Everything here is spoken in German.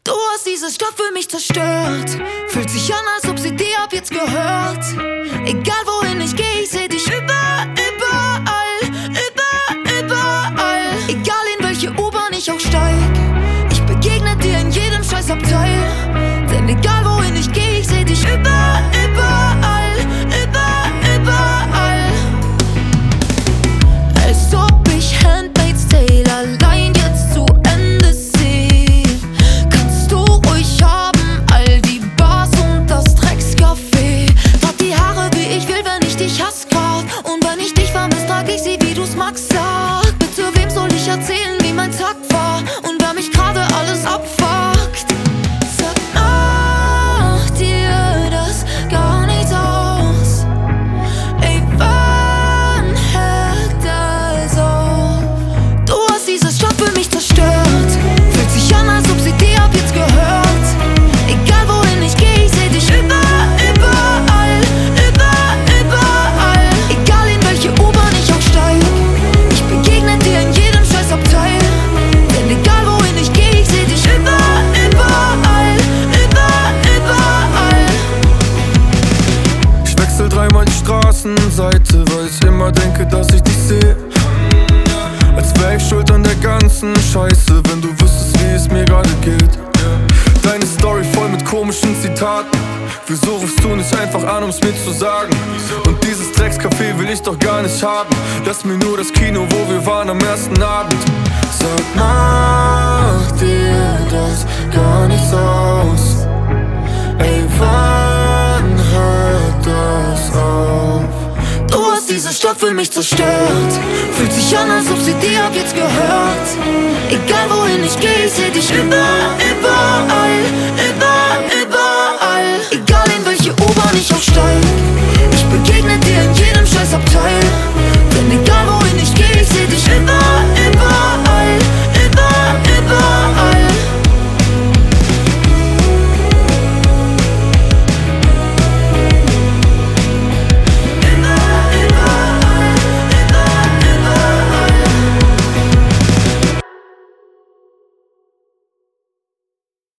Du hast diese Stadt für mich zerstört. Fühlt sich an, als ob sie dir ab jetzt gehört. Egal wohin ich geh, ich seh dich überall. Egal in welche U-Bahn ich auch steig, ich begegne dir in jedem Scheißabteil. Denn egal wohin ich geh, ich seh dich überall. Als ob ich Handmaid's Tale allein jetzt zu Ende seh. Kannst du ruhig haben, all die Bars und das Dreckscafé. Trag die Haare wie ich will, wenn ich dich hasse grad. Und wenn ich dich vermiss, trag ich sie, wie du's magst. Sag, bitte, wem soll ich erzählen, wie mein Tag war? Und wer mich gerade alles abfuckt. Sag, macht dir das gar nichts aus? Ey, wann hört das auf? Du hast diese Stadt für mich zerstört. Fühlt sich an, als ob sie dir ab jetzt gehört. Egal wohin ich geh, ich seh dich überall. Egal in welche U-Bahn ich auch steig, ich begegne dir in jedem Scheißabteil. Denn egal wohin ich geh, ich seh dich überall. Ich wechsel dreimal die Straßenseite, weil ich immer denke, dass ich dich sehe. Als wär ich schuld an der ganzen Scheiße, wenn du wüsstest, wie es mir gerade geht. Deine Story voll mit komischen Zitaten. Wieso rufst du nicht einfach an, um's mir zu sagen? Und dieses Dreckscafé will ich doch gar nicht haben. Lass mir nur das Kino, wo wir waren am ersten Abend. Sag, macht dir das gar nichts aus? Ey, wann hört das auf? Du hast diese Stadt für mich zerstört. Fühlt sich an, als ob sie dir ab jetzt gehört. Egal wohin ich geh, ich seh dich überall.